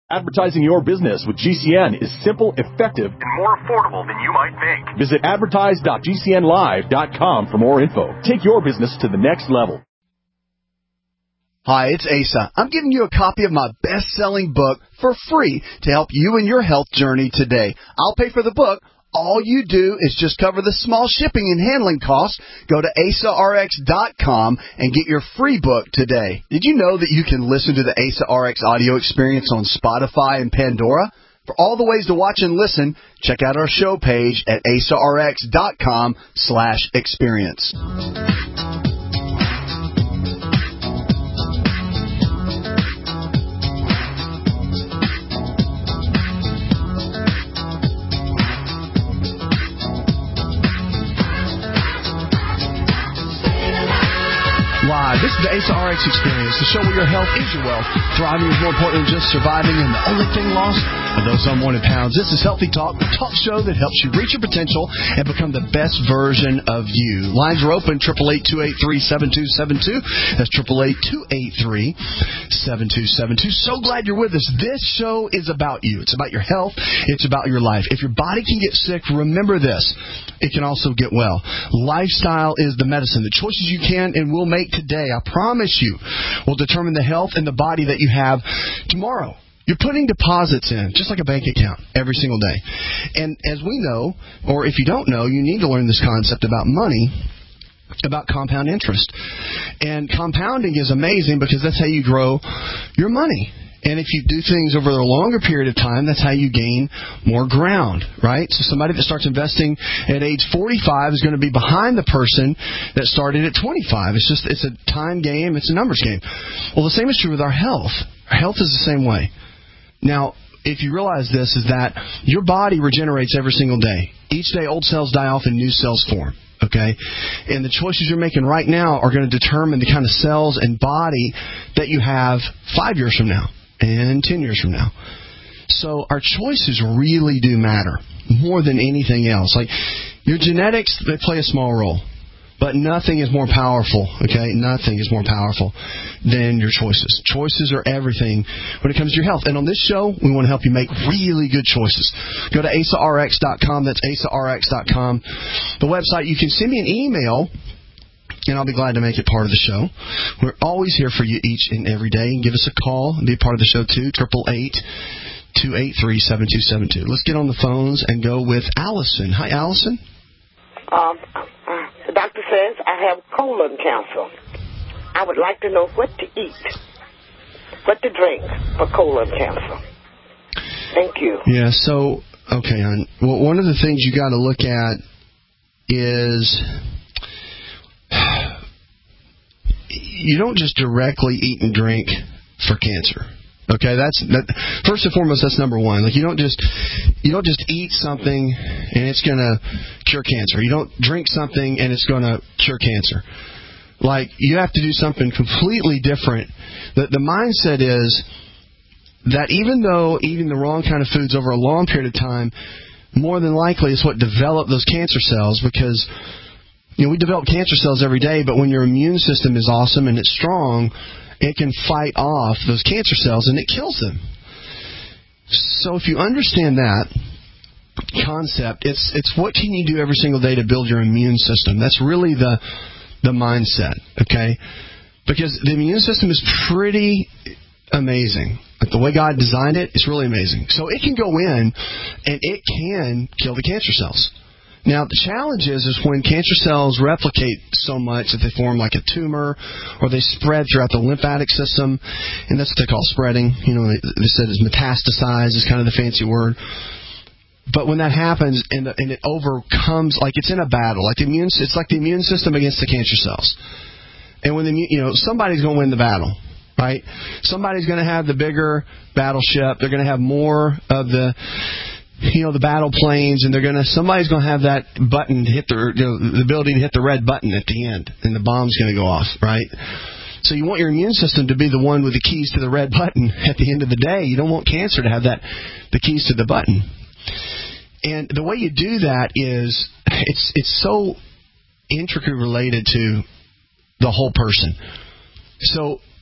Advertising your business with GCN is simple, effective, and more affordable than you might think. Visit advertise.gcnlive.com for more info. Take your business to the next level. Hi, it's Asa. I'm giving you a copy of my best-selling book for free to help you in your health journey today. I'll pay for the book. All you do is just cover the small shipping and handling costs. Go to AsaRx.com and get your free book today. Did you know that you can listen to the Asa RX audio experience on Spotify and Pandora? For all the ways to watch and listen, check out our show page at AsaRx.com/experience. Live. This is the Asa RX Experience, the show where your health is your wealth. Thriving is more important than just surviving, and the only thing lost are those unwanted pounds. This is Healthy Talk, the talk show that helps you reach your potential and become the best version of you. Lines are open, 888-283-7272. That's 888-283-7272. So glad you're with us. This show is about you. It's about your health. It's about your life. If your body can get sick, remember this. It can also get well. Lifestyle is the medicine. The choices you can and will make today, I promise you, will determine the health and the body that you have tomorrow. You're putting deposits in, just like a bank account, every single day. And as we know, or if you don't know, you need to learn this concept about money, about compound interest. And compounding is amazing because that's how you grow your money. And if you do things over a longer period of time, that's how you gain more ground, right? So somebody that starts investing at age 45 is going to be behind the person that started at 25. It's a time game. It's a numbers game. Well, the same is true with our health. Our health is the same way. Now, if you realize this, is that your body regenerates every single day. Each day, old cells die off and new cells form. Okay? And the choices you're making right now are going to determine the kind of cells and body that you have 5 years from now and 10 years from now. So our choices really do matter more than anything else. Like your genetics, they play a small role. But nothing is more powerful, okay? Nothing is more powerful than your choices. Choices are everything when it comes to your health. And on this show, we want to help you make really good choices. Go to AsaRx.com. That's AsaRx.com. The website, you can send me an email, and I'll be glad to make it part of the show. We're always here for you each and every day. And give us a call and be a part of the show, too, 888-283-7272. Let's get on the phones and go with Allison. Hi, Allison. The doctor says I have colon cancer. I would like to know what to eat, what to drink for colon cancer. Thank you. Yeah, so, okay, well, one of the things you got to look at is you don't just directly eat and drink for cancer. Okay, first and foremost, that's number one. Like you don't just eat something and it's going to cure cancer. You don't drink something and it's going to cure cancer. Like you have to do something completely different. The mindset is that even though eating the wrong kind of foods over a long period of time, more than likely is what developed those cancer cells, because we develop cancer cells every day, but when your immune system is awesome and it's strong, it can fight off those cancer cells and it kills them. So if you understand that concept, it's what can you do every single day to build your immune system. That's really the mindset, okay? Because the immune system is pretty amazing. Like the way God designed it, it's really amazing. So it can go in and it can kill the cancer cells. Now, the challenge is when cancer cells replicate so much that they form like a tumor or they spread throughout the lymphatic system, and that's what they call spreading. They said it's metastasize is kind of the fancy word. But when that happens and it overcomes, like it's in a battle, it's like the immune system against the cancer cells. And when somebody's going to win the battle, right? Somebody's going to have the bigger battleship. They're going to have more of the battle planes, and somebody's going to have that button to hit the ability to hit the red button at the end, and the bomb's going to go off, right? So you want your immune system to be the one with the keys to the red button at the end of the day. You don't want cancer to have the keys to the button. And the way you do that is it's so intricately related to the whole person. So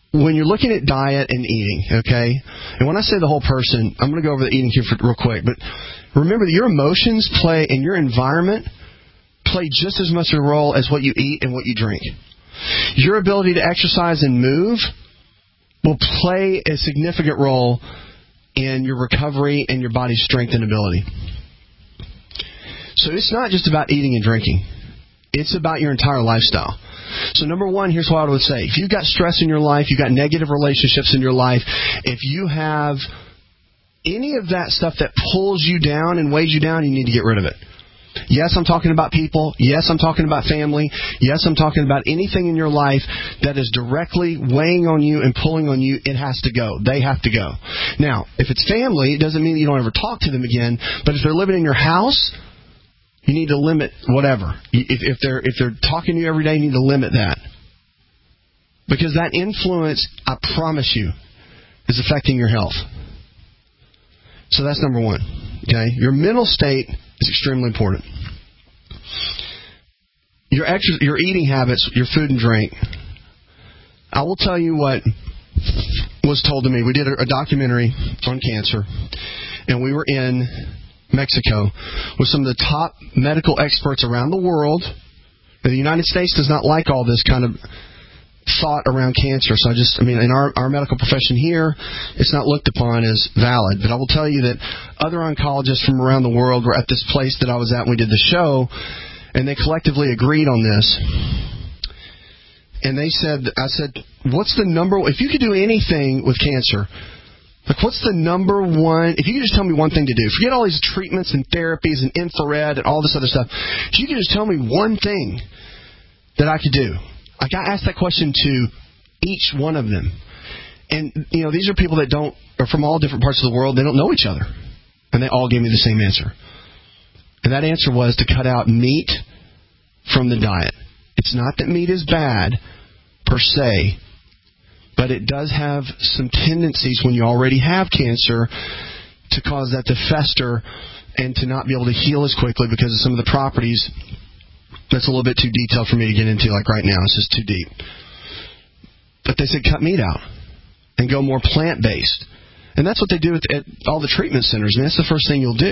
when you're looking at diet and eating, okay, and when I say the whole person, I'm going to go over the eating here real quick, but remember that your emotions play and your environment play just as much a role as what you eat and what you drink. Your ability to exercise and move will play a significant role in your recovery and your body's strength and ability. So it's not just about eating and drinking. It's about your entire lifestyle. So number one, here's what I would say. If you've got stress in your life, you've got negative relationships in your life, if you have any of that stuff that pulls you down and weighs you down, you need to get rid of it. Yes, I'm talking about people. Yes, I'm talking about family. Yes, I'm talking about anything in your life that is directly weighing on you and pulling on you. It has to go. They have to go. Now, if it's family, it doesn't mean that you don't ever talk to them again. But if they're living in your house, you need to limit whatever. If they're talking to you every day, you need to limit that. Because that influence, I promise you, is affecting your health. So that's number one. Okay? Your mental state is extremely important. Your eating habits, your food and drink. I will tell you what was told to me. We did a documentary on cancer, and we were in Mexico with some of the top medical experts around the world. The United States does not like all this kind of thought around cancer. So in our medical profession here, it's not looked upon as valid. But I will tell you that other oncologists from around the world were at this place that I was at when we did the show, and they collectively agreed on this. And I said, what's the number, if you could do anything with cancer, like what's the number one, if you could just tell me one thing to do, forget all these treatments and therapies and infrared and all this other stuff, if you could just tell me one thing that I could do. I asked that question to each one of them. And, these are people that are from all different parts of the world. They don't know each other. And they all gave me the same answer. And that answer was to cut out meat from the diet. It's not that meat is bad, per se, but it does have some tendencies when you already have cancer to cause that to fester and to not be able to heal as quickly because of some of the properties. That's a little bit too detailed for me to get into like right now. It's just too deep. But they said cut meat out and go more plant-based. And that's what they do at all the treatment centers. I mean, that's the first thing you'll do.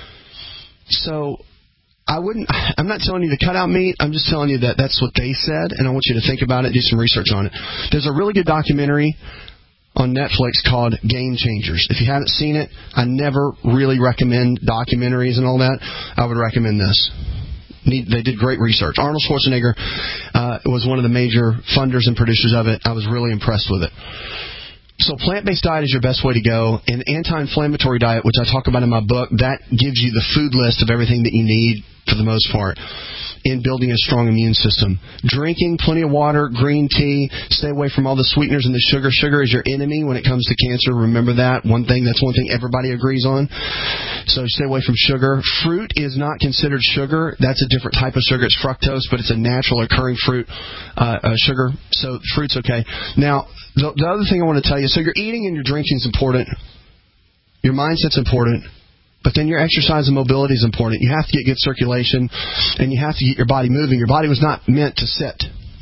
So I'm not telling you to cut out meat. I'm just telling you that that's what they said, and I want you to think about it, do some research on it. There's a really good documentary on Netflix called Game Changers. If you haven't seen it, I never really recommend documentaries and all that. I would recommend this. They did great research. Arnold Schwarzenegger was one of the major funders and producers of it. I was really impressed with it. So plant-based diet is your best way to go. An anti-inflammatory diet, which I talk about in my book, that gives you the food list of everything that you need for the most part in building a strong immune system. Drinking plenty of water, green tea, stay away from all the sweeteners and the sugar. Sugar is your enemy when it comes to cancer. Remember that. That's one thing everybody agrees on. So stay away from sugar. Fruit is not considered sugar. That's a different type of sugar. It's fructose, but it's a natural occurring fruit sugar. So fruit's okay. Now, the other thing I want to tell you, so your eating and your drinking is important. Your mindset's important. But then your exercise and mobility is important. You have to get good circulation, and you have to get your body moving. Your body was not meant to sit.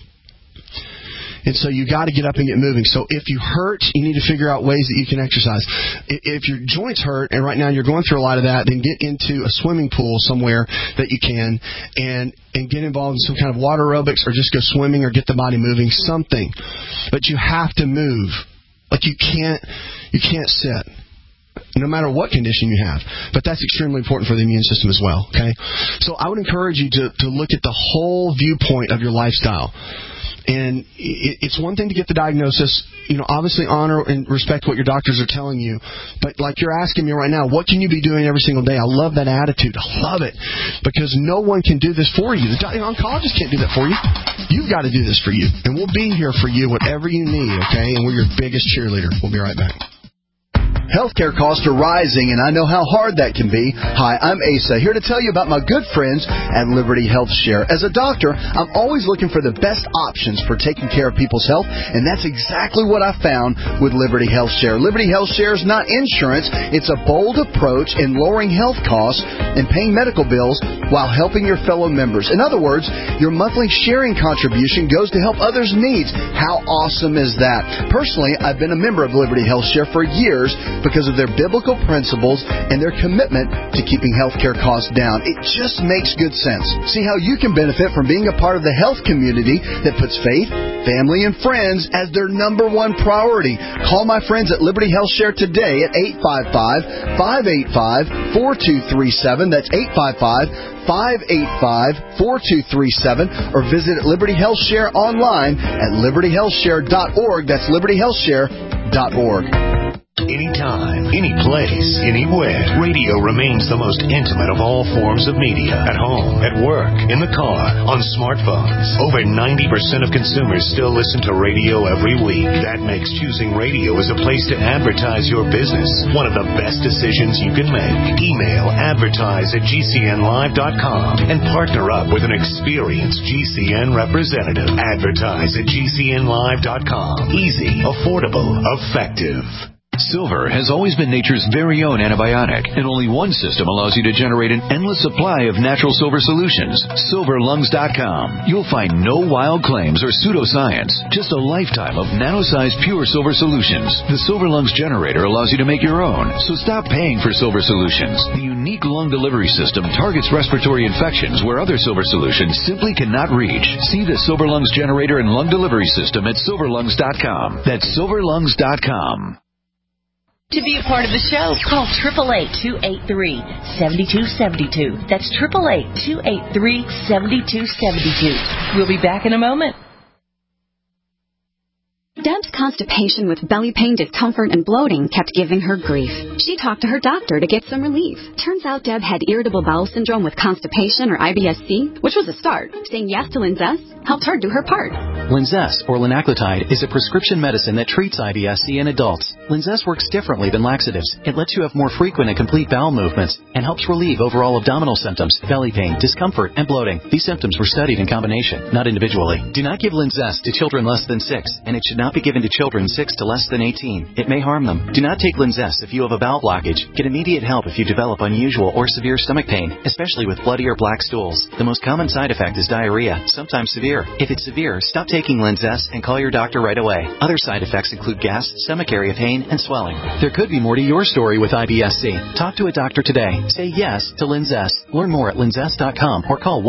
And so you got to get up and get moving. So if you hurt, you need to figure out ways that you can exercise. If your joints hurt, and right now you're going through a lot of that, then get into a swimming pool somewhere that you can and get involved in some kind of water aerobics or just go swimming or get the body moving, something. But you have to move. Like you can't sit. No matter what condition you have. But that's extremely important for the immune system as well. Okay? So I would encourage you to look at the whole viewpoint of your lifestyle. And it's one thing to get the diagnosis. Obviously honor and respect what your doctors are telling you. But like you're asking me right now, what can you be doing every single day? I love that attitude. I love it. Because no one can do this for you. The oncologist can't do that for you. You've got to do this for you. And we'll be here for you, whatever you need. Okay? And we're your biggest cheerleader. We'll be right back. Healthcare costs are rising, and I know how hard that can be. Hi, I'm Asa, here to tell you about my good friends at Liberty Health Share. As a doctor, I'm always looking for the best options for taking care of people's health, and that's exactly what I found with Liberty Health Share. Liberty Health Share is not insurance. It's a bold approach in lowering health costs and paying medical bills while helping your fellow members. In other words, your monthly sharing contribution goes to help others' needs. How awesome is that? Personally, I've been a member of Liberty Health Share for years because of their biblical principles and their commitment to keeping healthcare costs down. It just makes good sense. See how you can benefit from being a part of the health community that puts faith, family, and friends as their number one priority. Call my friends at Liberty Health Share today at 855-585-4237. That's 855-585-4237, or visit Liberty Health Share online at libertyhealthshare.org. That's libertyhealthshare.org. Anytime, any place, anywhere, radio remains the most intimate of all forms of media. At home, at work, in the car, on smartphones. Over 90% of consumers still listen to radio every week. That makes choosing radio as a place to advertise your business one of the best decisions you can make. Email advertise@gcnlive.com and partner up with an experienced GCN representative. Advertise@gcnlive.com. Easy, affordable, effective. Silver has always been nature's very own antibiotic, and only one system allows you to generate an endless supply of natural silver solutions. SilverLungs.com. You'll find no wild claims or pseudoscience, just a lifetime of nano-sized pure silver solutions. The Silver Lungs generator allows you to make your own, so stop paying for silver solutions. The unique lung delivery system targets respiratory infections where other silver solutions simply cannot reach. See the Silver Lungs generator and lung delivery system at SilverLungs.com. That's SilverLungs.com. To be a part of the show, call 888-283-7272. That's 888-283-7272. We'll be back in a moment. Deb's constipation with belly pain, discomfort, and bloating kept giving her grief. She talked to her doctor to get some relief. Turns out Deb had irritable bowel syndrome with constipation, or IBS-C, which was a start. Saying yes to Linzess helped her do her part. Linzess, or linaclotide, is a prescription medicine that treats IBS-C in adults. Linzess works differently than laxatives. It lets you have more frequent and complete bowel movements and helps relieve overall abdominal symptoms, belly pain, discomfort, and bloating. These symptoms were studied in combination, not individually. Do not give Linzess to children less than 6, and it should not be given to children 6 to less than 18. It may harm them. Do not take Linzess if you have a bowel blockage. Get immediate help if you develop unusual or severe stomach pain, especially with bloody or black stools. The most common side effect is diarrhea, sometimes severe. If it's severe, stop taking Linzess and call your doctor right away. Other side effects include gas, stomach area pain, and swelling. There could be more to your story with IBS-C. Talk to a doctor today. Say yes to Linzess. Learn more at linzess.com or call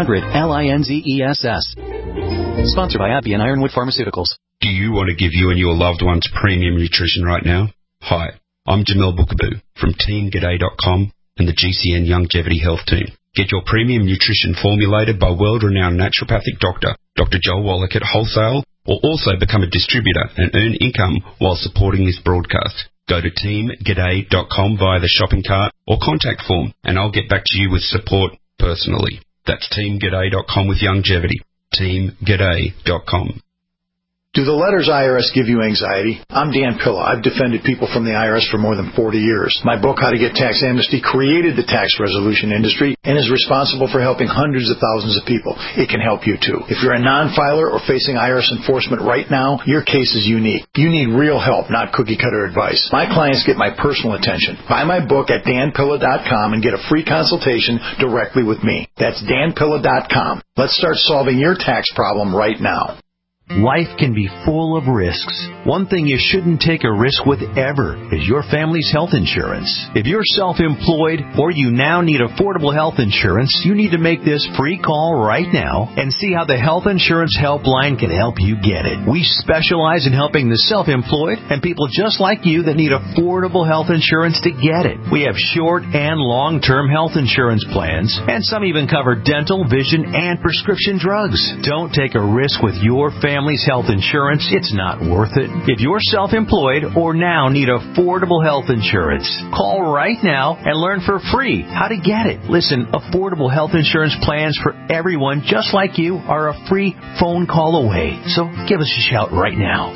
1-800-LINZESS. Sponsored by AbbVie and Ironwood Pharmaceuticals. Do you want to give you and your loved ones premium nutrition right now? Hi, I'm Jamel Bookaboo from TeamGaday.com and the GCN Longevity Health Team. Get your premium nutrition formulated by world-renowned naturopathic doctor, Dr. Joel Wallach at Wholesale, or also become a distributor and earn income while supporting this broadcast. Go to TeamGaday.com via the shopping cart or contact form, and I'll get back to you with support personally. That's TeamGaday.com with longevity. TeamGaday.com. Do the letters IRS give you anxiety? I'm Dan Pilla. I've defended people from the IRS for more than 40 years. My book, How to Get Tax Amnesty, created the tax resolution industry and is responsible for helping hundreds of thousands of people. It can help you, too. If you're a non-filer or facing IRS enforcement right now, your case is unique. You need real help, not cookie-cutter advice. My clients get my personal attention. Buy my book at danpilla.com and get a free consultation directly with me. That's danpilla.com. Let's start solving your tax problem right now. Life can be full of risks. One thing you shouldn't take a risk with ever is your family's health insurance. If you're self-employed or you now need affordable health insurance, you need to make this free call right now and see how the Health Insurance Helpline can help you get it. We specialize in helping the self-employed and people just like you that need affordable health insurance to get it. We have short and long-term health insurance plans, and some even cover dental, vision, and prescription drugs. Don't take a risk with your family family's health insurance, it's not worth it. If you're self-employed or now need affordable health insurance, call right now and learn for free how to get it. Listen, affordable health insurance plans for everyone just like you are a free phone call away. So give us a shout right now.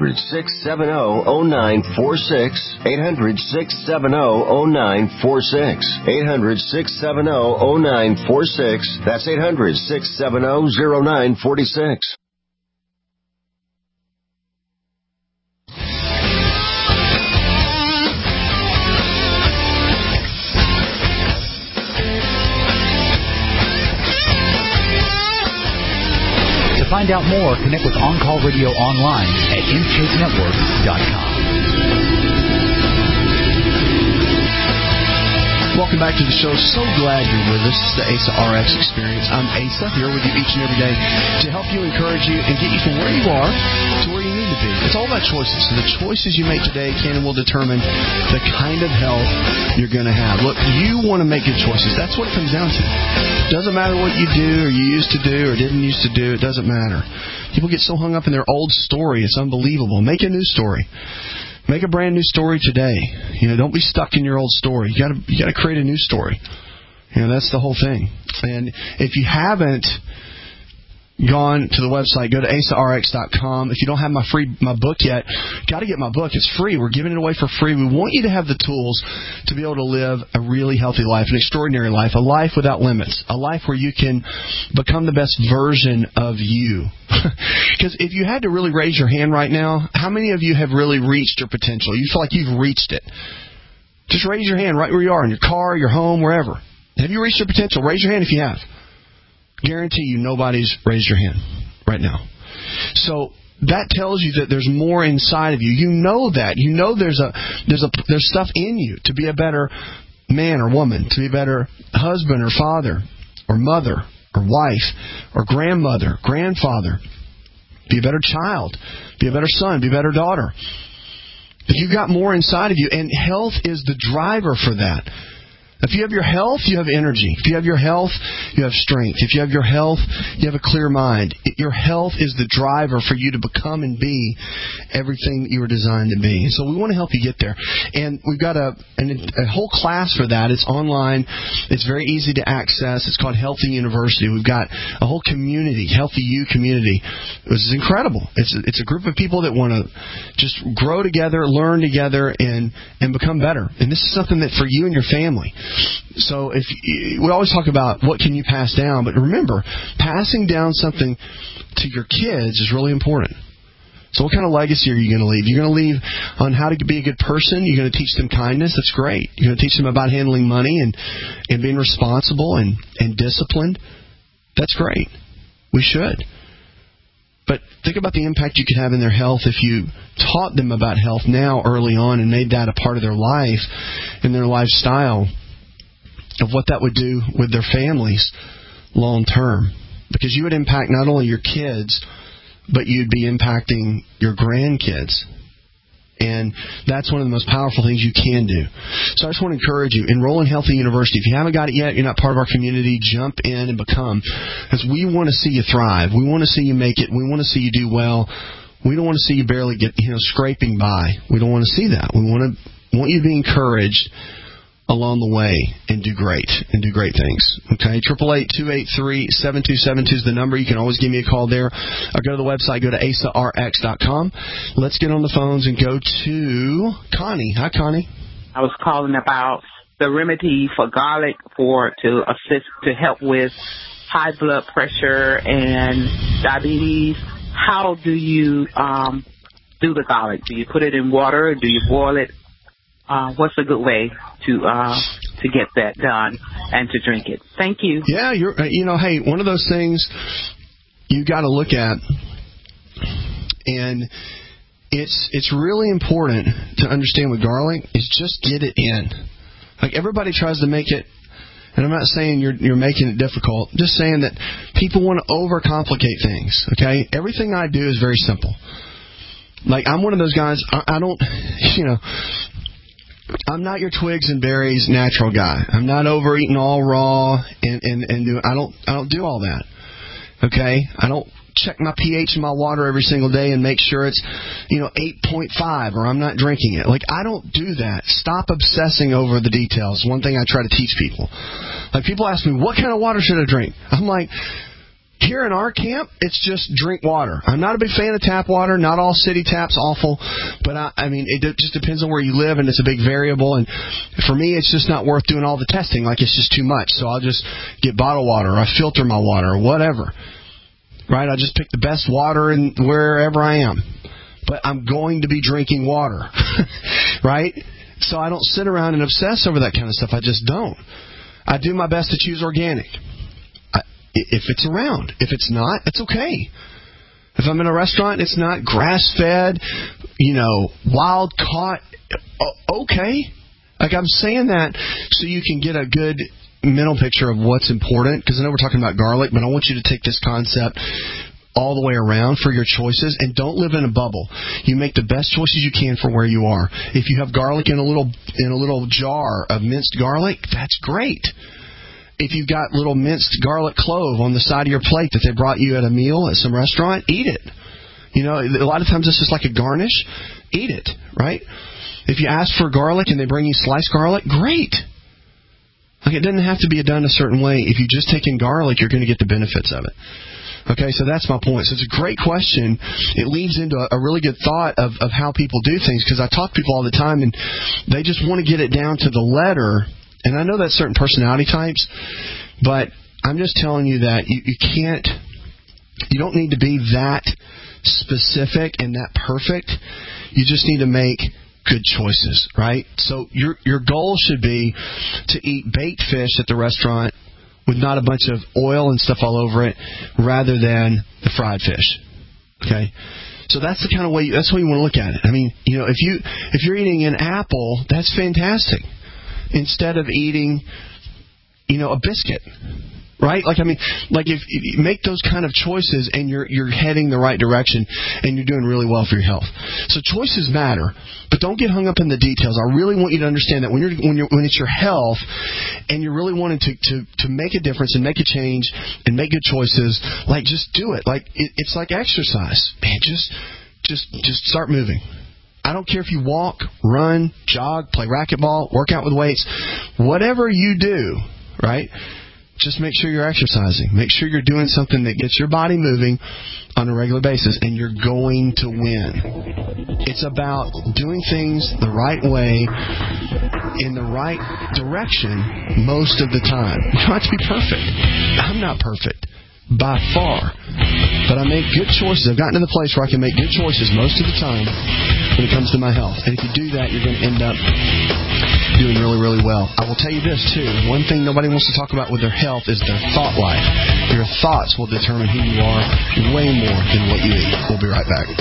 800-670-0946. 800-670-0946. 800-670-0946. That's 800-670-0946. To find out more, connect with On Call Radio online at InShapeNetwork.com. Welcome back to the show. So glad you're with us. This is the ASA RX Experience. I'm Asa, here with you each and every day to help you, encourage you, and get you from where you are to where you need to be. It's all about choices. So the choices you make today can and will determine the kind of health you're going to have. Look, you want to make good choices. That's what it comes down to. Doesn't matter what you do or you used to do or didn't used to do. It doesn't matter. People get so hung up in their old story. It's unbelievable. Make a new story. Make a brand new story today. Don't be stuck in your old story. You got to create a new story. That's the whole thing. And if you haven't gone to the website, go to asarx.com. If you don't have my book yet, got to get my book. It's free. We're giving it away for free. We want you to have the tools to be able to live a really healthy life, an extraordinary life, a life without limits, a life where you can become the best version of you. Because if you had to really raise your hand right now, how many of you have really reached your potential? You feel like you've reached it. Just raise your hand right where you are, in your car, your home, wherever. Have you reached your potential? Raise your hand if you have. Guarantee you nobody's raised your hand right now. So that tells you that there's more inside of you. You know that. You know there's stuff in you to be a better man or woman, to be a better husband or father or mother or wife or grandmother, grandfather. Be a better child. Be a better son. Be a better daughter. If you've got more inside of you, and health is the driver for that. If you have your health, you have energy. If you have your health, you have strength. If you have your health, you have a clear mind. Your health is the driver for you to become and be everything that you were designed to be. So we want to help you get there. And we've got a whole class for that. It's online. It's very easy to access. It's called Healthy University. We've got a whole community, Healthy You community. This is incredible. It's a group of people that want to just grow together, learn together, and become better. And this is something that for you and your family. So we always talk about what can you pass down, but remember, passing down something to your kids is really important. So what kind of legacy are you going to leave? You're going to leave on how to be a good person. You're going to teach them kindness. That's great. You're going to teach them about handling money and being responsible and disciplined. That's great. We should. But think about the impact you could have in their health if you taught them about health now early on and made that a part of their life and their lifestyle, of what that would do with their families long term. Because you would impact not only your kids, but you'd be impacting your grandkids. And that's one of the most powerful things you can do. So I just want to encourage you, enroll in Healthy University. If you haven't got it yet, you're not part of our community, jump in and become. Because we want to see you thrive. We want to see you make it. We want to see you do well. We don't want to see you barely get, scraping by. We don't want to see that. We want you to be encouraged along the way and do great things. Okay, 888-283-7272 is the number. You can always give me a call there. Or go to the website, go to asarx.com. Let's get on the phones and go to Connie. Hi, Connie. I was calling about the remedy for garlic to help with high blood pressure and diabetes. How do you do the garlic? Do you put it in water or do you boil it? What's a good way to get that done and to drink it? Thank you. Yeah, hey, one of those things you got to look at, and it's really important to understand with garlic is just get it in. Like everybody tries to make it, and I'm not saying you're making it difficult. Just saying that people want to overcomplicate things. Okay, everything I do is very simple. Like I'm one of those guys. I don't, I'm not your twigs and berries natural guy. I'm not overeating all raw and do I don't do all that. Okay? I don't check my pH in my water every single day and make sure it's, 8.5 or I'm not drinking it. Like, I don't do that. Stop obsessing over the details. One thing I try to teach people. Like, people ask me, what kind of water should I drink? I'm like, here in our camp, it's just drink water. I'm not a big fan of tap water. Not all city taps awful, but it just depends on where you live, and it's a big variable. And for me, it's just not worth doing all the testing. Like, it's just too much. So I'll just get bottled water, or I filter my water, or whatever. Right? I just pick the best water in wherever I am. But I'm going to be drinking water, right? So I don't sit around and obsess over that kind of stuff. I just don't. I do my best to choose organic. If it's around. If it's not, it's okay. If I'm in a restaurant, it's not grass-fed, wild caught, okay. Like, I'm saying that so you can get a good mental picture of what's important, because I know we're talking about garlic, but I want you to take this concept all the way around for your choices, and don't live in a bubble. You make the best choices you can for where you are. If you have garlic in a little jar of minced garlic, that's great. If you've got little minced garlic clove on the side of your plate that they brought you at a meal at some restaurant, eat it. A lot of times it's just like a garnish. Eat it, right? If you ask for garlic and they bring you sliced garlic, great. Like, it doesn't have to be done a certain way. If you just take in garlic, you're going to get the benefits of it. Okay, so that's my point. So it's a great question. It leads into a really good thought of how people do things, because I talk to people all the time, and they just want to get it down to the letter. And I know that's certain personality types, but I'm just telling you that you don't need to be that specific and that perfect. You just need to make good choices, right? So your goal should be to eat baked fish at the restaurant with not a bunch of oil and stuff all over it, rather than the fried fish. Okay? So that's the kind of way that's the way you want to look at it. I mean, if you're eating an apple, that's fantastic. Instead of eating, a biscuit, right? If you make those kind of choices and you're heading the right direction and you're doing really well for your health. So choices matter, but don't get hung up in the details. I really want you to understand that when it's your health and you're really wanting to make a difference and make a change and make good choices, like, just do it. Like, it's like exercise, man. Just start moving. I don't care if you walk, run, jog, play racquetball, work out with weights, whatever you do, right? Just make sure you're exercising. Make sure you're doing something that gets your body moving on a regular basis, and you're going to win. It's about doing things the right way, in the right direction most of the time. You don't have to be perfect. I'm not perfect by far, but I make good choices. I've gotten to the place where I can make good choices most of the time when it comes to my health. And if you do that, you're going to end up doing really, really well. I will tell you this, too. One thing nobody wants to talk about with their health is their thought life. Your thoughts will determine who you are way more than what you eat. We'll be right back.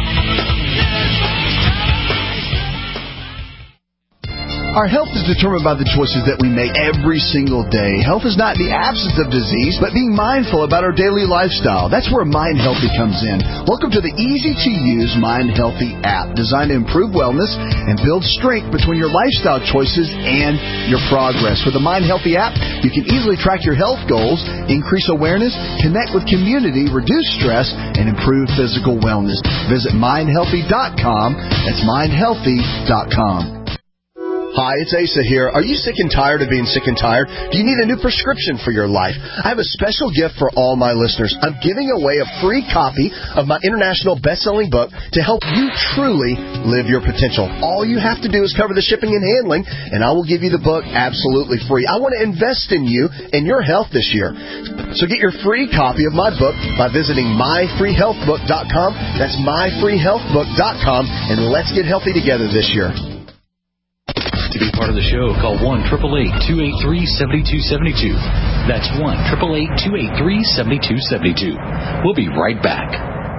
Our health is determined by the choices that we make every single day. Health is not the absence of disease, but being mindful about our daily lifestyle. That's where Mind Healthy comes in. Welcome to the easy-to-use Mind Healthy app, designed to improve wellness and build strength between your lifestyle choices and your progress. With the Mind Healthy app, you can easily track your health goals, increase awareness, connect with community, reduce stress, and improve physical wellness. Visit mindhealthy.com. That's mindhealthy.com. Hi, it's Asa here. Are you sick and tired of being sick and tired? Do you need a new prescription for your life? I have a special gift for all my listeners. I'm giving away a free copy of my international best-selling book to help you truly live your potential. All you have to do is cover the shipping and handling, and I will give you the book absolutely free. I want to invest in you and your health this year. So get your free copy of my book by visiting myfreehealthbook.com. That's myfreehealthbook.com, and let's get healthy together this year. To be part of the show, call 1-888-283-7272. That's 1-888-283-7272. We'll be right back.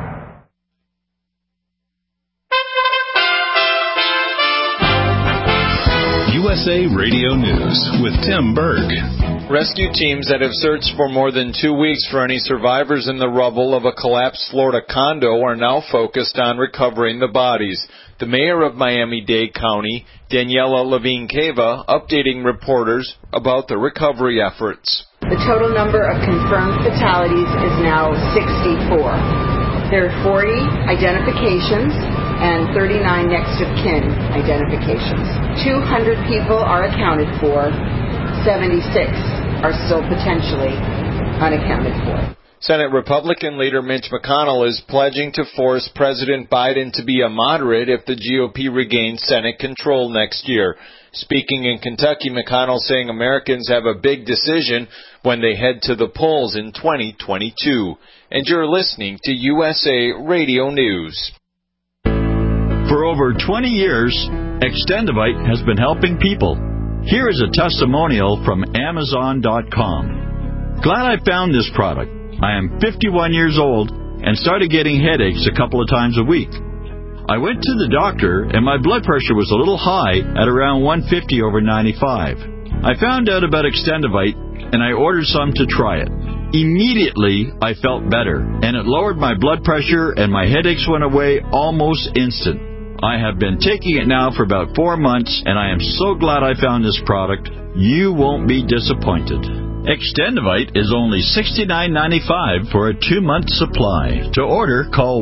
USA Radio News with Tim Berg. Rescue teams that have searched for more than 2 weeks for any survivors in the rubble of a collapsed Florida condo are now focused on recovering the bodies. The mayor of Miami-Dade County, Daniela Levine Cava, updating reporters about the recovery efforts. The total number of confirmed fatalities is now 64. There are 40 identifications and 39 next of kin identifications. 200 people are accounted for. 76 are still potentially unaccounted for. Senate Republican leader Mitch McConnell is pledging to force President Biden to be a moderate if the GOP regains Senate control next year. Speaking in Kentucky, McConnell saying Americans have a big decision when they head to the polls in 2022. And you're listening to USA Radio News. For over 20 years, Extendivite has been helping people. Here is a testimonial from Amazon.com. Glad I found this product. I am 51 years old and started getting headaches a couple of times a week. I went to the doctor and my blood pressure was a little high at around 150 over 95. I found out about Extendivite and I ordered some to try it. Immediately, I felt better and it lowered my blood pressure and my headaches went away almost instant. I have been taking it now for about 4 months, and I am so glad I found this product. You won't be disappointed. Extendivite is only $69.95 for a 2-month supply. To order, call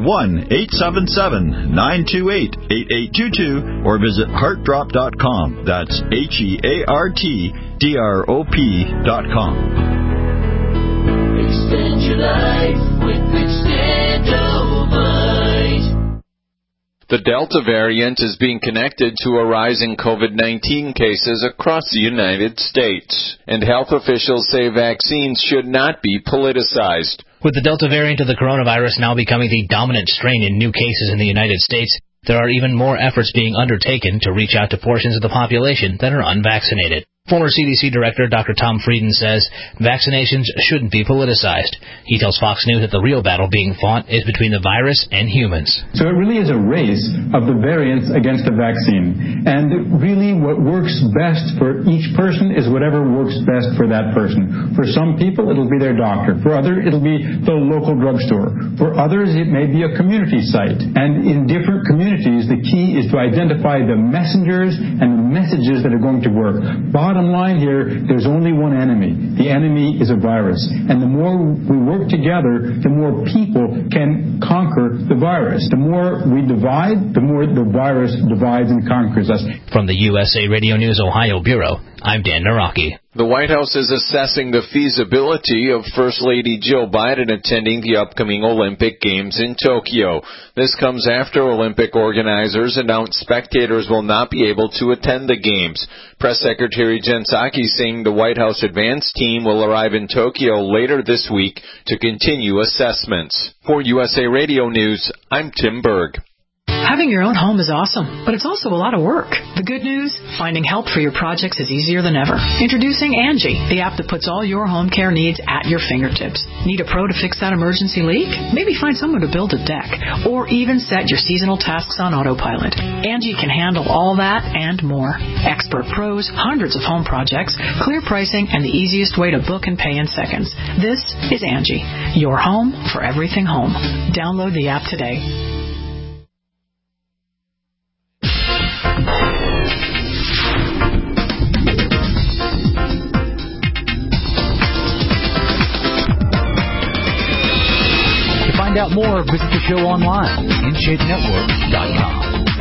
1-877-928-8822 or visit heartdrop.com. That's HEARTDROP.com. Extend your life with Extendivite. The Delta variant is being connected to a rise in COVID-19 cases across the United States, and health officials say vaccines should not be politicized. With the Delta variant of the coronavirus now becoming the dominant strain in new cases in the United States, there are even more efforts being undertaken to reach out to portions of the population that are unvaccinated. Former CDC Director Dr. Tom Frieden says vaccinations shouldn't be politicized. He tells Fox News that the real battle being fought is between the virus and humans. So it really is a race of the variants against the vaccine. And really what works best for each person is whatever works best for that person. For some people, it'll be their doctor. For others, it'll be the local drugstore. For others, it may be a community site. And in different communities, the key is to identify the messengers and the messages that are going to work. Bottom line here, there's only one enemy. The enemy is a virus. And the more we work together, the more people can conquer the virus. The more we divide, the more the virus divides and conquers us. From the USA Radio News Ohio Bureau, I'm Dan Naraki. The White House is assessing the feasibility of First Lady Jill Biden attending the upcoming Olympic Games in Tokyo. This comes after Olympic organizers announced spectators will not be able to attend the Games. Press Secretary Jen Psaki saying the White House advance team will arrive in Tokyo later this week to continue assessments. For USA Radio News, I'm Tim Berg. Having your own home is awesome, but it's also a lot of work. The good news? Finding help for your projects is easier than ever. Introducing Angie, the app that puts all your home care needs at your fingertips. Need a pro to fix that emergency leak? Maybe find someone to build a deck, or even set your seasonal tasks on autopilot. Angie can handle all that and more. Expert pros, hundreds of home projects, clear pricing, and the easiest way to book and pay in seconds. This is Angie, your home for everything home. Download the app today. Find out more, visit the show online, InShapeNetwork.com.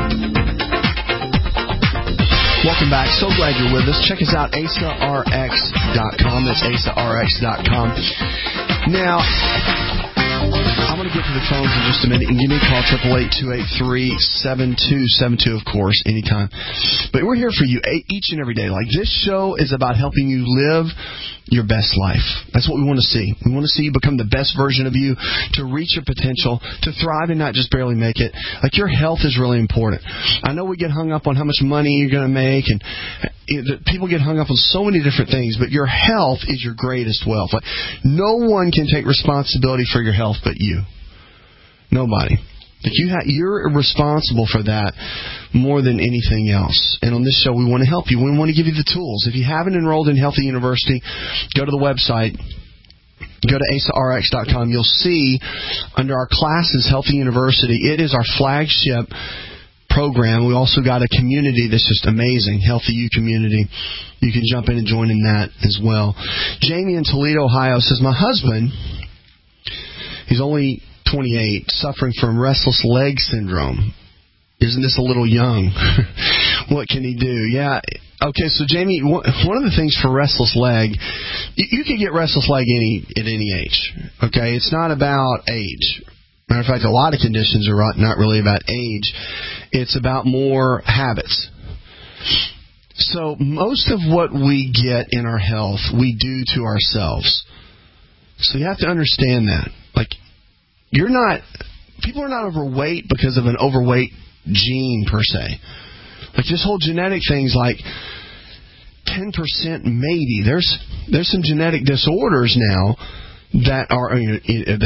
Welcome back. So glad you're with us. Check us out, AsaRx.com. That's AsaRx.com. Now, I'm going to get to the phones in just a minute. And give me a call, 888-283-7272, of course, anytime. But we're here for you each and every day. Like, this show is about helping you live your best life. That's what we want to see. We want to see you become the best version of you, to reach your potential, to thrive and not just barely make it. Like, your health is really important. I know we get hung up on how much money you're going to make, and people get hung up on so many different things, but your health is your greatest wealth. Like, no one can take responsibility for your health but you. Nobody. You're responsible for that more than anything else. And on this show, we want to help you. We want to give you the tools. If you haven't enrolled in Healthy University, go to the website. Go to AsaRx.com. You'll see under our classes, Healthy University, it is our flagship program. We also got a community that's just amazing, Healthy You community. You can jump in and join in that as well. Jamie in Toledo, Ohio says, my husband, he's only 28, suffering from restless leg syndrome. Isn't this a little young? What can he do? Yeah. Okay, so Jamie, one of the things for restless leg, you can get restless leg at any age. Okay, it's not about age. Matter of fact, a lot of conditions are not really about age. It's about more habits. So most of what we get in our health, we do to ourselves. So you have to understand that. Like, people are not overweight because of an overweight gene per se. Like this whole genetic thing's like 10% maybe. There's some genetic disorders now that are 100%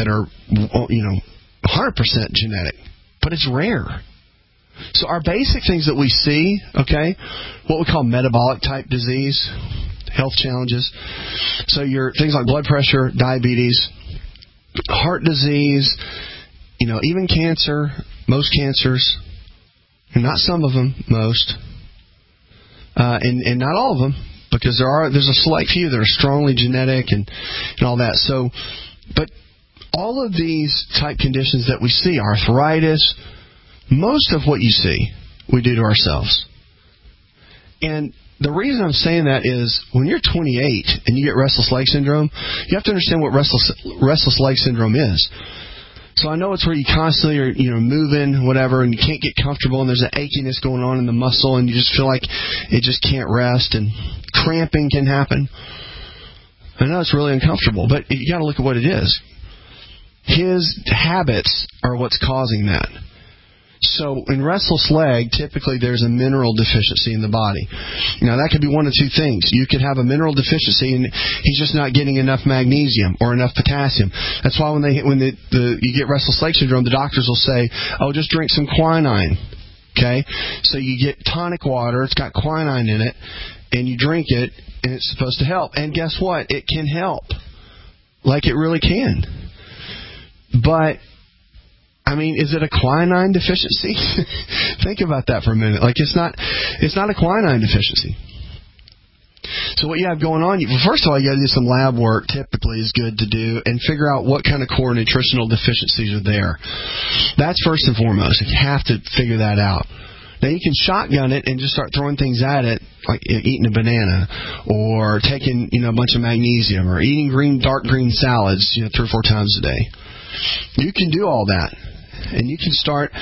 genetic, but it's rare. So our basic things that we see, okay, what we call metabolic type disease, health challenges. So your things like blood pressure, diabetes, heart disease, even cancer, most cancers. Not some of them, most, and not all of them, because there's a select few that are strongly genetic and all that. So, but all of these type conditions that we see, arthritis, most of what you see, we do to ourselves. And the reason I'm saying that is when you're 28 and you get restless leg syndrome, you have to understand what restless leg syndrome is. So I know it's where you constantly are, moving, whatever, and you can't get comfortable, and there's an achiness going on in the muscle, and you just feel like it just can't rest, and cramping can happen. I know it's really uncomfortable, but you got to look at what it is. His habits are what's causing that. So in restless leg, typically there's a mineral deficiency in the body. Now that could be one of two things. You could have a mineral deficiency and he's just not getting enough magnesium or enough potassium. That's why when you get restless leg syndrome, the doctors will say, "Oh, just drink some quinine." Okay, so you get tonic water. It's got quinine in it, and you drink it, and it's supposed to help. And guess what? It can help, like it really can. But is it a quinine deficiency? Think about that for a minute. Like it's not a quinine deficiency. So what you have going on, first of all, you got to do some lab work. Typically, is good to do, and figure out what kind of core nutritional deficiencies are there. That's first and foremost. You have to figure that out. Now you can shotgun it and just start throwing things at it, like eating a banana, or taking a bunch of magnesium, or eating dark green salads 3 or 4 times a day. You can do all that. And you can start,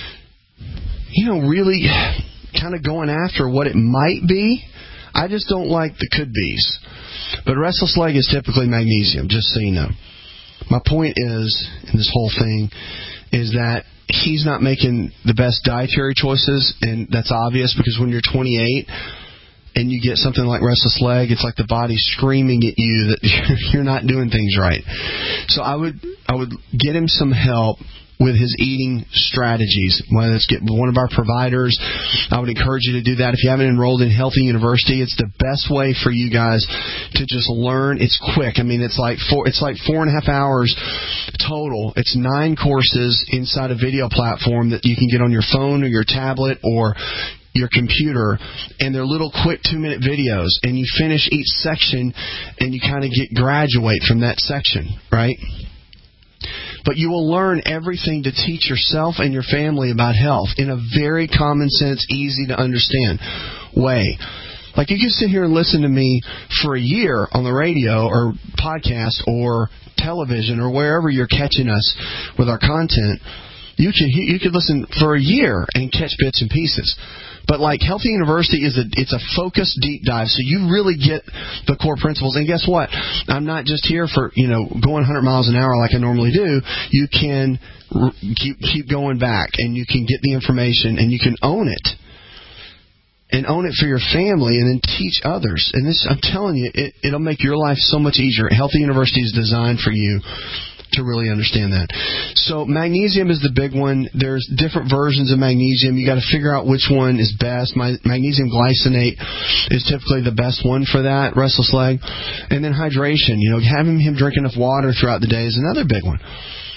really kind of going after what it might be. I just don't like the could-bes. But restless leg is typically magnesium, just so you know. My point is, in this whole thing, is that he's not making the best dietary choices, and that's obvious because when you're 28 and you get something like restless leg, it's like the body's screaming at you that you're not doing things right. So I would get him some help with his eating strategies. Whether it's get one of our providers, I would encourage you to do that. If you haven't enrolled in Healthy University, it's the best way for you guys to just learn. It's quick. It's like 4.5 hours total. It's 9 courses inside a video platform that you can get on your phone or your tablet or your computer, and they're little quick 2-minute videos, and you finish each section and you kind of graduate from that section, right? But you will learn everything to teach yourself and your family about health in a very common sense, easy to understand way. Like you can sit here and listen to me for a year on the radio or podcast or television or wherever you're catching us with our content. You could listen for a year and catch bits and pieces. But like Healthy University it's a focused deep dive, so you really get the core principles. And guess what? I'm not just here for going 100 miles an hour like I normally do. You can keep going back, and you can get the information, and you can own it, and own it for your family, and then teach others. And this, I'm telling you, it'll make your life so much easier. Healthy University is designed for you to really understand that. So magnesium is the big one. There's different versions of magnesium. You got to figure out which one is best. Magnesium glycinate is typically the best one for that, restless leg. And then hydration. Having him drink enough water throughout the day is another big one.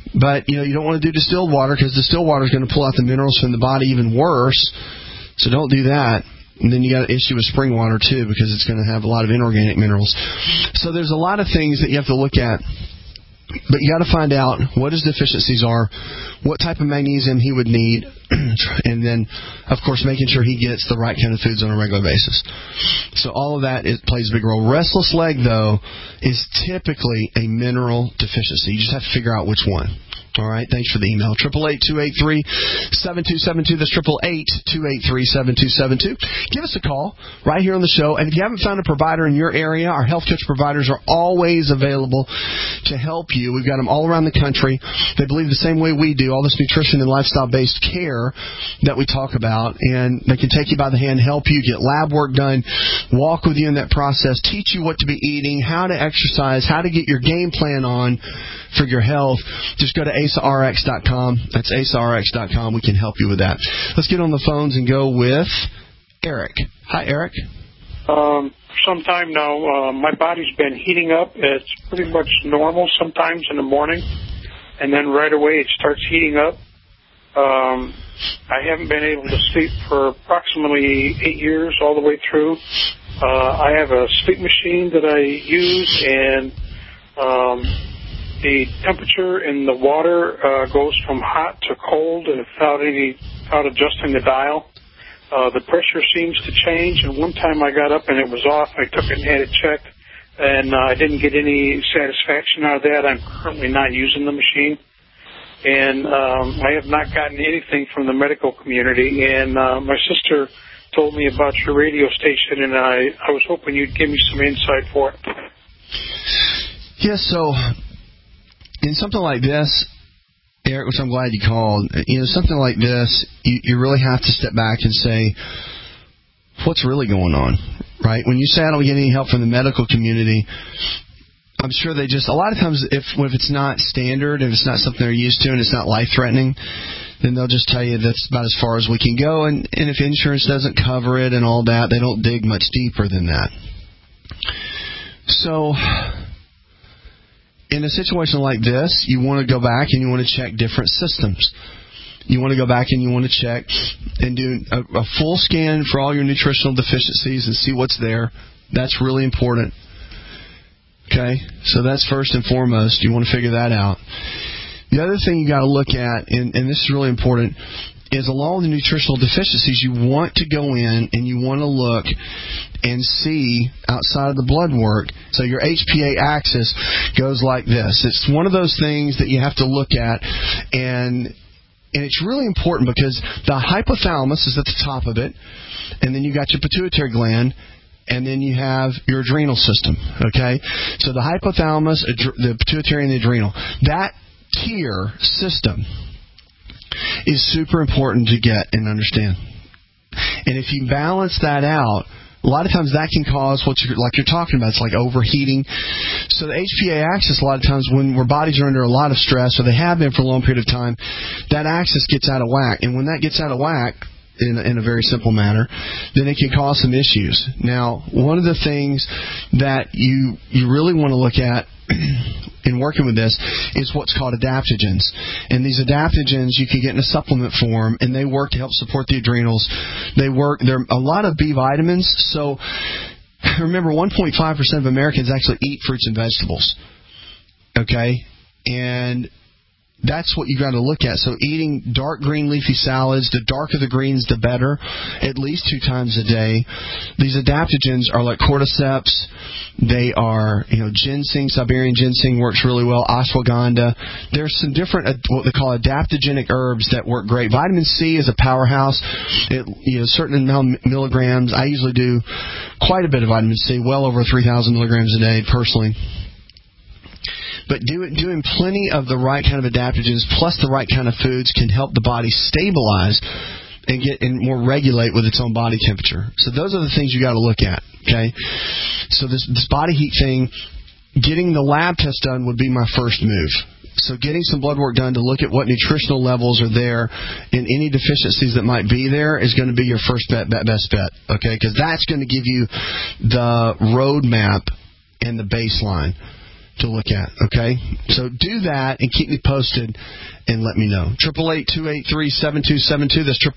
But, you don't want to do distilled water because distilled water is going to pull out the minerals from the body even worse. So don't do that. And then you got an issue with spring water, too, because it's going to have a lot of inorganic minerals. So there's a lot of things that you have to look at. But you got to find out what his deficiencies are, what type of magnesium he would need, and then, of course, making sure he gets the right kind of foods on a regular basis. So all of that plays a big role. Restless leg, though, is typically a mineral deficiency. You just have to figure out which one. All right, thanks for the email. 888-283-7272. That's 888-283-7272. Give us a call right here on the show. And if you haven't found a provider in your area, our Health Coach providers are always available to help you. We've got them all around the country. They believe the same way we do, all this nutrition and lifestyle-based care that we talk about. And they can take you by the hand, help you, get lab work done, walk with you in that process, teach you what to be eating, how to exercise, how to get your game plan on for your health. Just go to AsaRx.com. That's AsaRx.com. We can help you with that. Let's get on the phones and go with Eric. Hi, Eric. Some time now, my body's been heating up. It's pretty much normal sometimes in the morning, and then right away it starts heating up. I haven't been able to sleep for approximately 8 years all the way through. I have a sleep machine that I use, and the temperature in the water goes from hot to cold without adjusting the dial. The pressure seems to change, and one time I got up and it was off. I took it and had it checked, and I didn't get any satisfaction out of that. I'm currently not using the machine, and I have not gotten anything from the medical community. And my sister told me about your radio station, and I was hoping you'd give me some insight for it. Yes, so in something like this, Eric, which I'm glad you called, something like this, you really have to step back and say, what's really going on, right? When you say I don't get any help from the medical community, I'm sure they just, a lot of times if it's not standard, if it's not something they're used to and it's not life-threatening, then they'll just tell you that's about as far as we can go. And if insurance doesn't cover it and all that, they don't dig much deeper than that. So in a situation like this, you want to go back and you want to check different systems. You want to go back and you want to check and do a full scan for all your nutritional deficiencies and see what's there. That's really important. Okay? So that's first and foremost. You want to figure that out. The other thing you got to look at, and this is really important, is along with the nutritional deficiencies, you want to go in and you want to look and see outside of the blood work. So your HPA axis goes like this. It's one of those things that you have to look at, and it's really important because the hypothalamus is at the top of it, and then you got your pituitary gland, and then you have your adrenal system, okay? So the hypothalamus, the pituitary, and the adrenal. That tier system is super important to get and understand. And if you balance that out, a lot of times that can cause what you're talking about. It's like overheating. So the HPA axis, a lot of times when our bodies are under a lot of stress, or they have been for a long period of time, that axis gets out of whack. And when that gets out of whack, in a very simple manner, then it can cause some issues. Now, one of the things that you really want to look at in working with this is what's called adaptogens. And these adaptogens you can get in a supplement form, and they work to help support the adrenals. There are a lot of B vitamins. So remember, 1.5% of Americans actually eat fruits and vegetables. Okay? And that's what you got to look at. So eating dark green leafy salads, the darker the greens, the better, at least 2 times a day. These adaptogens are like cordyceps. They are, ginseng, Siberian ginseng works really well, ashwagandha. There's some different, what they call adaptogenic herbs that work great. Vitamin C is a powerhouse. Certain amount of milligrams. I usually do quite a bit of vitamin C, well over 3,000 milligrams a day personally. But doing plenty of the right kind of adaptogens plus the right kind of foods can help the body stabilize and more regulate with its own body temperature. So those are the things you got to look at. Okay, so this body heat thing, getting the lab test done would be my first move. So getting some blood work done to look at what nutritional levels are there and any deficiencies that might be there is going to be your first best bet. Okay, because that's going to give you the roadmap and the baseline to look at, okay? So do that and keep me posted and let me know. 888-283-7272. That's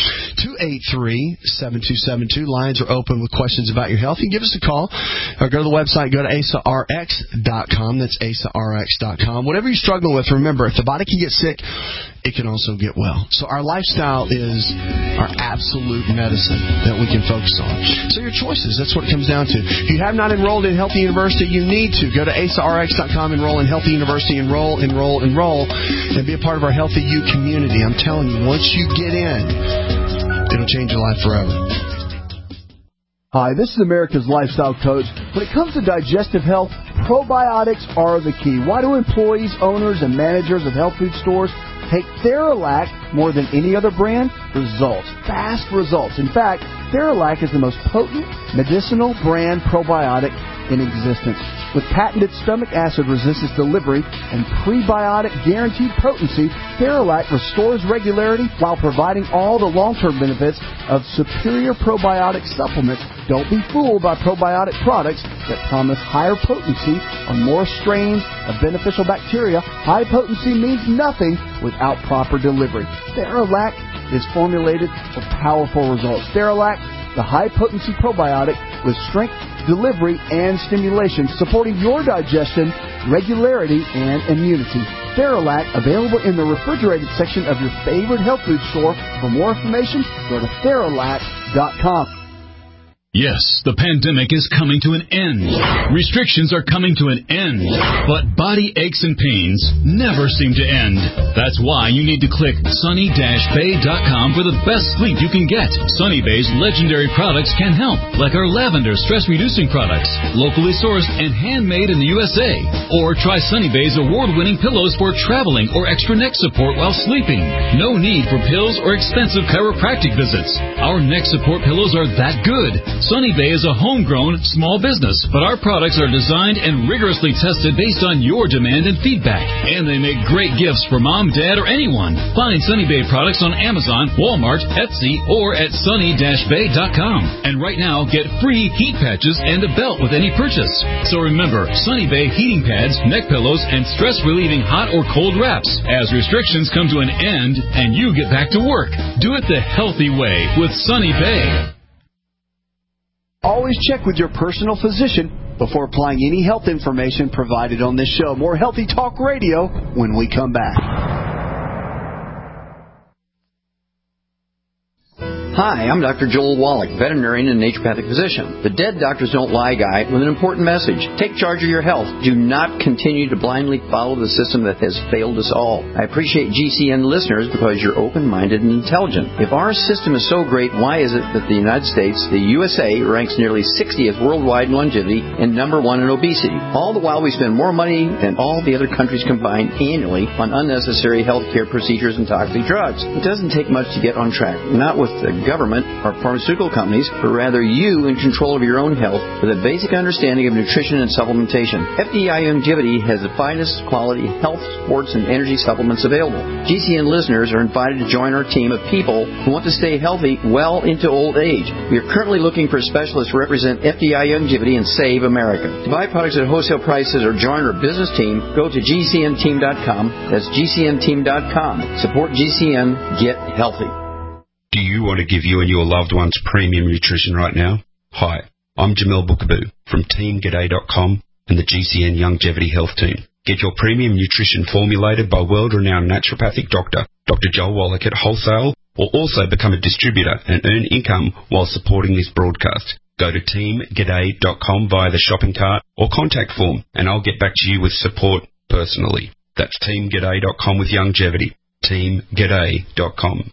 888-283-7272. Lines are open with questions about your health. You can give us a call or go to the website. Go to AsaRx.com. That's AsaRx.com. Whatever you're struggling with, remember, if the body can get sick, it can also get well. So our lifestyle is our absolute medicine that we can focus on. So your choices, that's what it comes down to. If you have not enrolled in Healthy University, you need to. Go to AsaRx.com, enroll in Healthy University, enroll, and be a part of our Healthy You community. I'm telling you, once you get in, it'll change your life forever. Hi, this is America's Lifestyle Coach. When it comes to digestive health, probiotics are the key. Why do employees, owners, and managers of health food stores take Theralac more than any other brand? Results. Fast results. In fact, Theralac is the most potent medicinal brand probiotic in existence. With patented stomach acid resistance delivery and prebiotic guaranteed potency, Theralac restores regularity while providing all the long-term benefits of superior probiotic supplements. Don't be fooled by probiotic products that promise higher potency on more strains of beneficial bacteria. High potency means nothing without proper delivery. Theralac is formulated for powerful results. Theralac, the high-potency probiotic with strength, delivery, and stimulation, supporting your digestion, regularity, and immunity. Theralac, available in the refrigerated section of your favorite health food store. For more information, go to Theralac.com. Yes, the pandemic is coming to an end. Restrictions are coming to an end. But body aches and pains never seem to end. That's why you need to click sunny-bay.com for the best sleep you can get. Sunny Bay's legendary products can help, like our lavender stress-reducing products, locally sourced and handmade in the USA. Or try Sunny Bay's award-winning pillows for traveling or extra neck support while sleeping. No need for pills or expensive chiropractic visits. Our neck support pillows are that good. Sunny Bay is a homegrown, small business, but our products are designed and rigorously tested based on your demand and feedback. And they make great gifts for mom, dad, or anyone. Find Sunny Bay products on Amazon, Walmart, Etsy, or at sunny-bay.com. And right now, get free heat patches and a belt with any purchase. So remember, Sunny Bay heating pads, neck pillows, and stress-relieving hot or cold wraps. As restrictions come to an end and you get back to work, do it the healthy way with Sunny Bay. Always check with your personal physician before applying any health information provided on this show. More Healthy Talk Radio when we come back. Hi, I'm Dr. Joel Wallach, veterinarian and naturopathic physician. The Dead Doctors Don't Lie guy with an important message. Take charge of your health. Do not continue to blindly follow the system that has failed us all. I appreciate GCN listeners because you're open-minded and intelligent. If our system is so great, why is it that the United States, the USA, ranks nearly 60th worldwide in longevity and number one in obesity? All the while we spend more money than all the other countries combined annually on unnecessary healthcare procedures and toxic drugs. It doesn't take much to get on track. Not with the government or pharmaceutical companies, but rather you in control of your own health with a basic understanding of nutrition and supplementation. FDI Longevity has the finest quality health, sports, and energy supplements available. GCN listeners are invited to join our team of people who want to stay healthy well into old age. We are currently looking for specialists to represent FDI Longevity and Save America. To buy products at wholesale prices or join our business team, go to GCNteam.com. That's GCNteam.com. Support GCN. Get healthy. Do you want to give you and your loved ones premium nutrition right now? Hi, I'm Jamel Bookaboo from TeamGaday.com and the GCN Longevity Health Team. Get your premium nutrition formulated by world-renowned naturopathic doctor, Dr. Joel Wallach at wholesale, or also become a distributor and earn income while supporting this broadcast. Go to TeamGaday.com via the shopping cart or contact form, and I'll get back to you with support personally. That's TeamGaday.com with longevity. TeamGaday.com.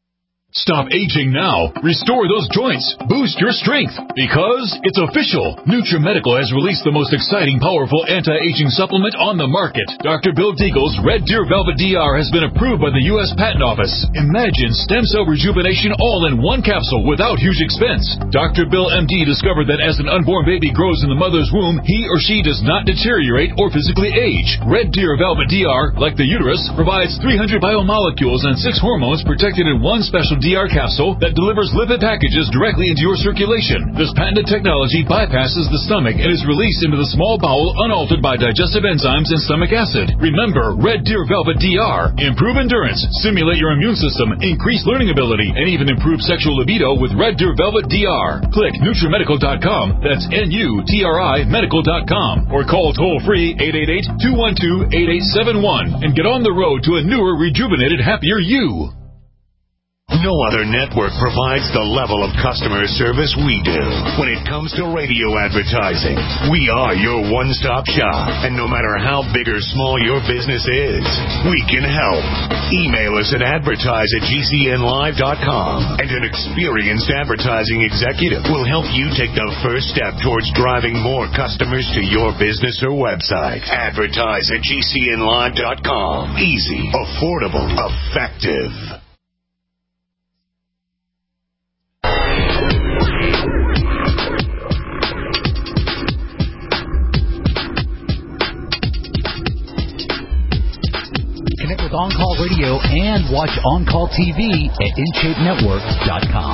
Stop aging now. Restore those joints. Boost your strength. Because it's official. NutriMedical has released the most exciting, powerful anti-aging supplement on the market. Dr. Bill Deagle's Red Deer Velvet DR has been approved by the U.S. Patent Office. Imagine stem cell rejuvenation all in one capsule without huge expense. Dr. Bill MD discovered that as an unborn baby grows in the mother's womb, he or she does not deteriorate or physically age. Red Deer Velvet DR, like the uterus, provides 300 biomolecules and 6 hormones protected in one special DR capsule that delivers lipid packages directly into your circulation. This patented technology bypasses the stomach and is released into the small bowel unaltered by digestive enzymes and stomach acid. Remember, Red Deer Velvet DR. Improve endurance, stimulate your immune system, increase learning ability, and even improve sexual libido with Red Deer Velvet DR. Click NutriMedical.com, that's NUTRI Medical.com, or call toll-free 888-212-8871 and get on the road to a newer, rejuvenated, happier you. No other network provides the level of customer service we do. When it comes to radio advertising, we are your one-stop shop. And no matter how big or small your business is, we can help. Email us at advertise@gcnlive.com, and an experienced advertising executive will help you take the first step towards driving more customers to your business or website. Advertise@gcnlive.com. Easy, affordable, effective. Connect with On-Call Radio and watch On-Call TV at InShapeNetwork.com.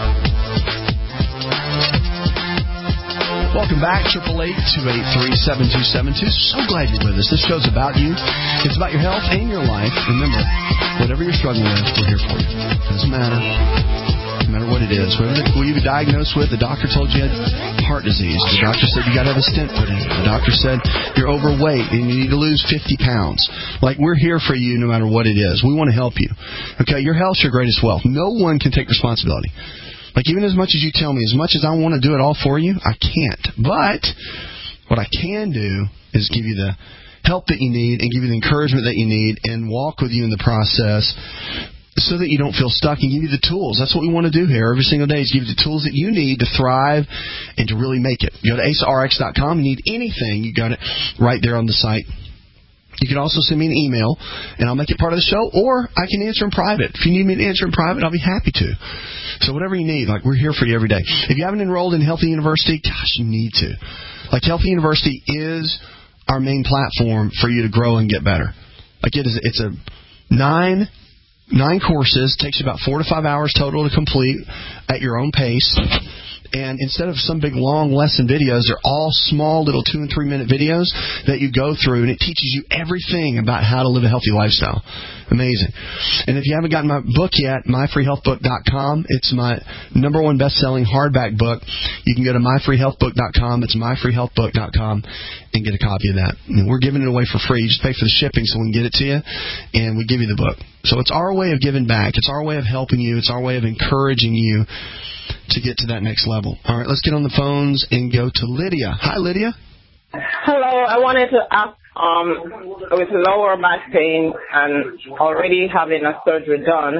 Welcome back, 888-283-7272. So glad you're with us. This show's about you. It's about your health and your life. Remember, whatever you're struggling with, we're here for you. Doesn't matter. No matter what it is. Whatever you were diagnosed with, the doctor told you had heart disease. The doctor said you got to have a stent put in. The doctor said you're overweight and you need to lose 50 pounds. Like, we're here for you no matter what it is. We want to help you. Okay, your health's your greatest wealth. No one can take responsibility. Like, even as much as you tell me, as much as I want to do it all for you, I can't. But what I can do is give you the help that you need and give you the encouragement that you need and walk with you in the process so that you don't feel stuck and give you the tools. That's what we want to do here every single day, is give you the tools that you need to thrive and to really make it. You go to AceRx.com. You need anything, you got it right there on the site. You can also send me an email, and I'll make it part of the show, or I can answer in private. If you need me to answer in private, I'll be happy to. So whatever you need, like, we're here for you every day. If you haven't enrolled in Healthy University, gosh, you need to. Like, Healthy University is our main platform for you to grow and get better. Like, it's a 9 courses, takes you about 4 to 5 hours total to complete at your own pace. And instead of some big long lesson videos, they're all small little 2 and 3 minute videos that you go through, and it teaches you everything about how to live a healthy lifestyle. Amazing. And if you haven't gotten my book yet, myfreehealthbook.com. It's my #1 best-selling hardback book. You can go to myfreehealthbook.com. It's myfreehealthbook.com and get a copy of that. And we're giving it away for free. You just pay for the shipping so we can get it to you, and we give you the book. So it's our way of giving back. It's our way of helping you. It's our way of encouraging you to get to that next level. All right, let's get on the phones and go to Lydia. Hi, Lydia. Hello, I wanted to ask, with lower back pain and already having a surgery done,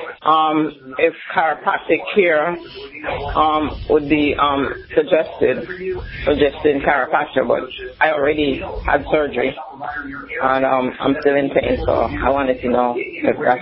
if chiropractic care would be suggesting chiropractic, but I already had surgery and I'm still in pain, so I wanted to know if that's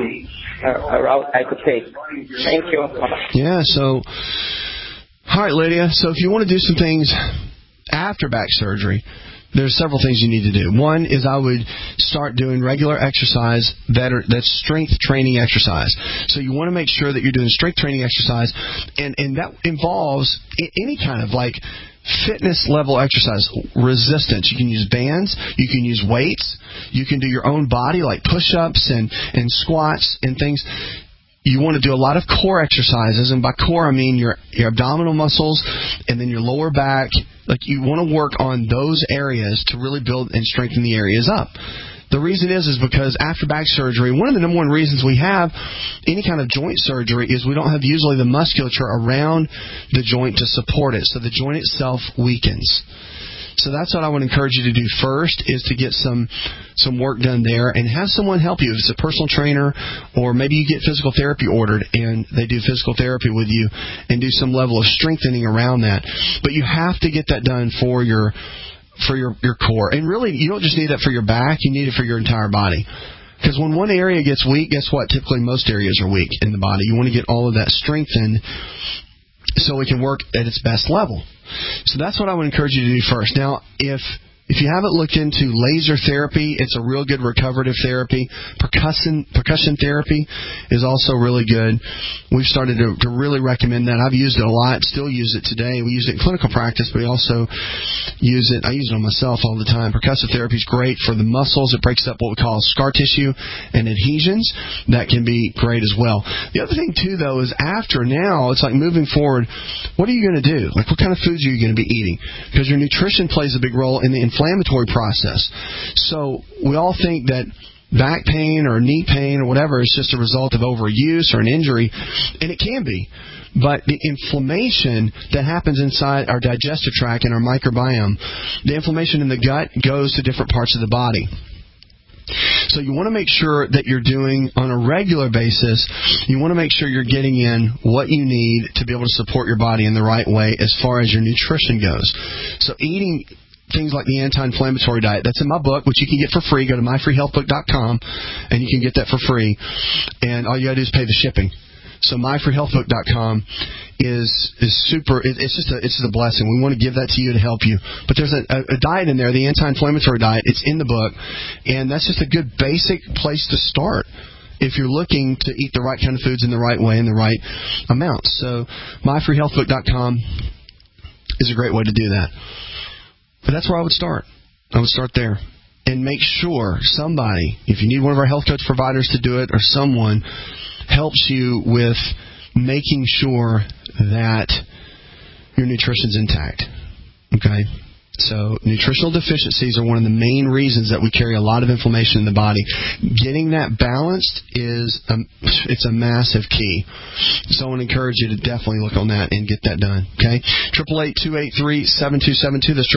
a route I could take. Thank you. Yeah, so, all right, Lydia, so if you want to do some things after back surgery, there's several things you need to do. One is I would start doing regular exercise that's strength training exercise. So you want to make sure that you're doing strength training exercise, and that involves any kind of like fitness level exercise, resistance. You can use bands, you can use weights, you can do your own body like push-ups and squats and things. You want to do a lot of core exercises, and by core I mean your abdominal muscles and then your lower back. Like, you want to work on those areas to really build and strengthen the areas up. The reason is because after back surgery, one of the #1 reasons we have any kind of joint surgery is we don't have usually the musculature around the joint to support it, so the joint itself weakens. So that's what I would encourage you to do first, is to get some work done there and have someone help you. If it's a personal trainer, or maybe you get physical therapy ordered and they do physical therapy with you and do some level of strengthening around that. But you have to get that done for your core. And really, you don't just need that for your back, you need it for your entire body. Because when one area gets weak, guess what? Typically most areas are weak in the body. You want to get all of that strengthened so it can work at its best level. So that's what I would encourage you to do first. Now, if If you haven't looked into laser therapy, it's a real good recuperative therapy. Percussion therapy is also really good. We've started to really recommend that. I've used it a lot, still use it today. We use it in clinical practice, but we also use it. I use it on myself all the time. Percussive therapy is great for the muscles. It breaks up what we call scar tissue and adhesions. That can be great as well. The other thing, too, though, is after now, it's like moving forward, what are you going to do? Like, what kind of foods are you going to be eating? Because your nutrition plays a big role in the inflammatory process. So we all think that back pain or knee pain or whatever is just a result of overuse or an injury, and it can be. But the inflammation that happens inside our digestive tract and our microbiome, the inflammation in the gut goes to different parts of the body. So you want to make sure that you're doing on a regular basis, you want to make sure you're getting in what you need to be able to support your body in the right way as far as your nutrition goes. So eating things like the anti-inflammatory diet, that's in my book, which you can get for free. Go to myfreehealthbook.com and you can get that for free. And all you got to do is pay the shipping. So myfreehealthbook.com is super. It's just a blessing. We want to give that to you to help you. But there's a diet in there, the anti-inflammatory diet. It's in the book, and that's just a good basic place to start if you're looking to eat the right kind of foods in the right way in the right amounts. So myfreehealthbook.com is a great way to do that. But that's where I would start. I would start there. And make sure somebody, if you need one of our health coach providers to do it, or someone helps you with making sure that your nutrition's intact. Okay? So nutritional deficiencies are one of the main reasons that we carry a lot of inflammation in the body. Getting that balanced it's a massive key. So I want to encourage you to definitely look on that and get that done. Okay? 888-283-7272. That's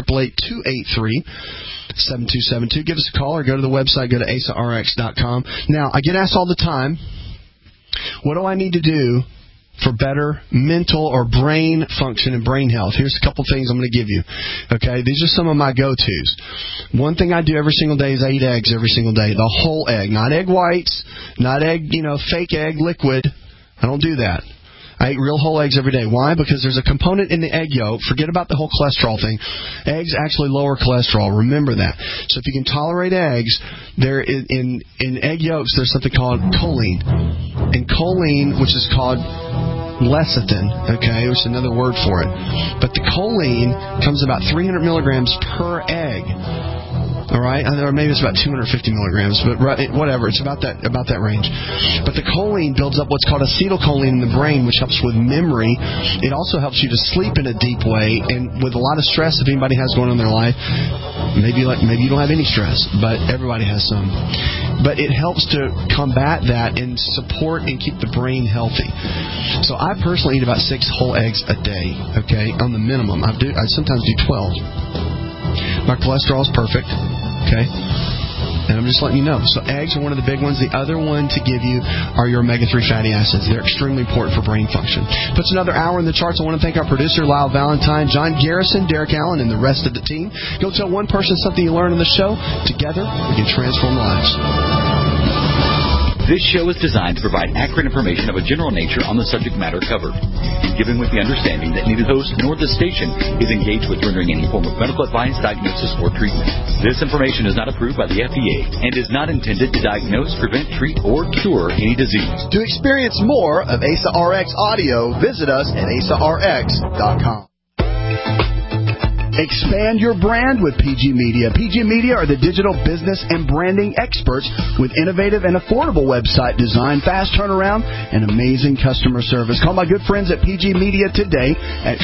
888-283-7272. Give us a call or go to the website. Go to AsaRx.com. Now, I get asked all the time, what do I need to do for better mental or brain function and brain health? Here's a couple things I'm going to give you. Okay, these are some of my go-tos. One thing I do every single day is I eat eggs every single day. The whole egg, not egg whites, not egg, fake egg liquid. I don't do that. I eat real whole eggs every day. Why? Because there's a component in the egg yolk. Forget about the whole cholesterol thing. Eggs actually lower cholesterol. Remember that. So if you can tolerate eggs, there in egg yolks there's something called choline. And choline, which is called lecithin, okay, which is another word for it. But the choline comes about 300 milligrams per egg. All right, or maybe it's about 250 milligrams, but whatever, it's about that range. But the choline builds up what's called acetylcholine in the brain, which helps with memory. It also helps you to sleep in a deep way, and with a lot of stress, if anybody has going on in their life, maybe you don't have any stress, but everybody has some. But it helps to combat that and support and keep the brain healthy. So I personally eat about 6 whole eggs a day, okay, on the minimum. I sometimes do 12. My cholesterol is perfect, okay? And I'm just letting you know. So eggs are one of the big ones. The other one to give you are your omega-3 fatty acids. They're extremely important for brain function. Puts another hour in the charts. I want to thank our producer, Lyle Valentine, John Garrison, Derek Allen, and the rest of the team. Go tell one person something you learned on the show. Together, we can transform lives. This show is designed to provide accurate information of a general nature on the subject matter covered, given with the understanding that neither host nor the station is engaged with rendering any form of medical advice, diagnosis, or treatment. This information is not approved by the FDA and is not intended to diagnose, prevent, treat, or cure any disease. To experience more of Asa RX audio, visit us at asarx.com. Expand your brand with PG Media. PG Media are the digital business and branding experts with innovative and affordable website design, fast turnaround, and amazing customer service. Call my good friends at PG Media today at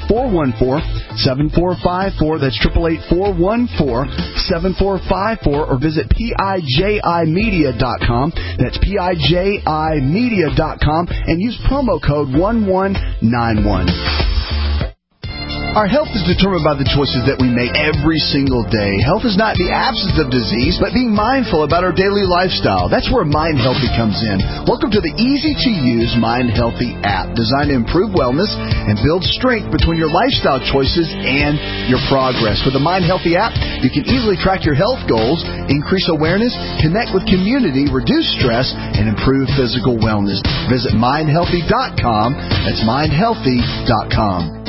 888-414-7454. That's 888-414-7454, or visit PIJImedia.com. That's PIJImedia.com, and use promo code 1191. Our health is determined by the choices that we make every single day. Health is not the absence of disease, but being mindful about our daily lifestyle. That's where Mind Healthy comes in. Welcome to the easy-to-use Mind Healthy app, designed to improve wellness and build strength between your lifestyle choices and your progress. With the Mind Healthy app, you can easily track your health goals, increase awareness, connect with community, reduce stress, and improve physical wellness. Visit mindhealthy.com. That's mindhealthy.com.